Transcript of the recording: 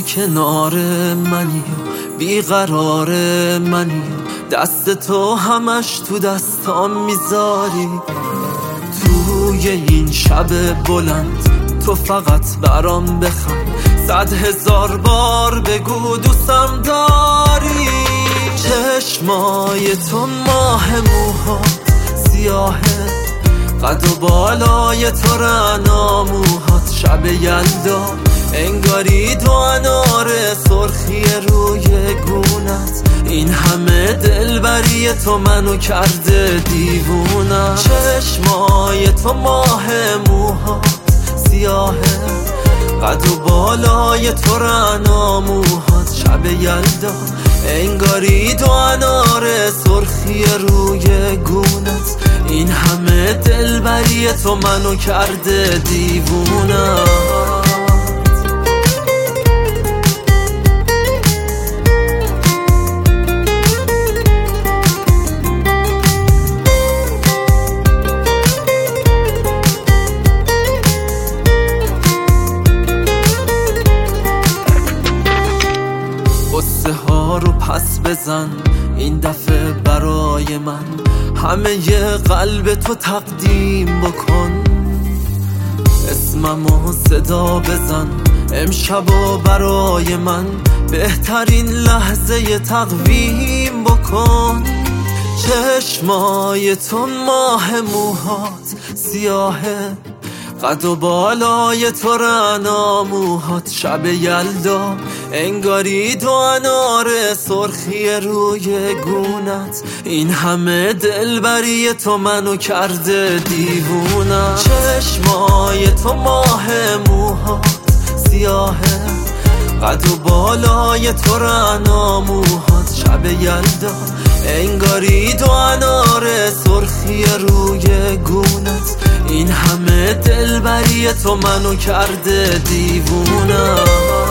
کنار منی و بیقرار منی و دست تو همش تو دستام میذاری. توی این شب بلند تو فقط برام بخند، 100,000 بار بگو دوستم داری. چشمای تو ماه موهات سیاهه، قد و بالای تو رعنا موهات شب یلدا انگاری دو انار سرخی روی گونت. این همه دلبری تو منو کرده دیوونم. چشمای تو ماه موهات سیاهه، قد و بالای تو رعنا موهات شب یلدا انگاری دو انار سرخی روی گونت. این همه دلبری تو منو کرده دیوونم. قصه ها رو پس بزن این دفعه برای من، همه ی قلب تو تقدیم بکن. اسممو صدا بزن امشبو برای من، بهترین لحظه تقویم بکن. چشمای تو ماه موهات سیاهه، قد و بالای تو رعنا موهات شب یلدا انگاری دو انار سرخی روی گونت. این همه دلبری تو منو کرده دیوونم. چشمای تو ماه موهات سیاهه، قد و بالای تو رعنا موهات شب یلدا انگاری دو انار سرخی روی گونت. این همه دلبری تو منو کرده دیوونم.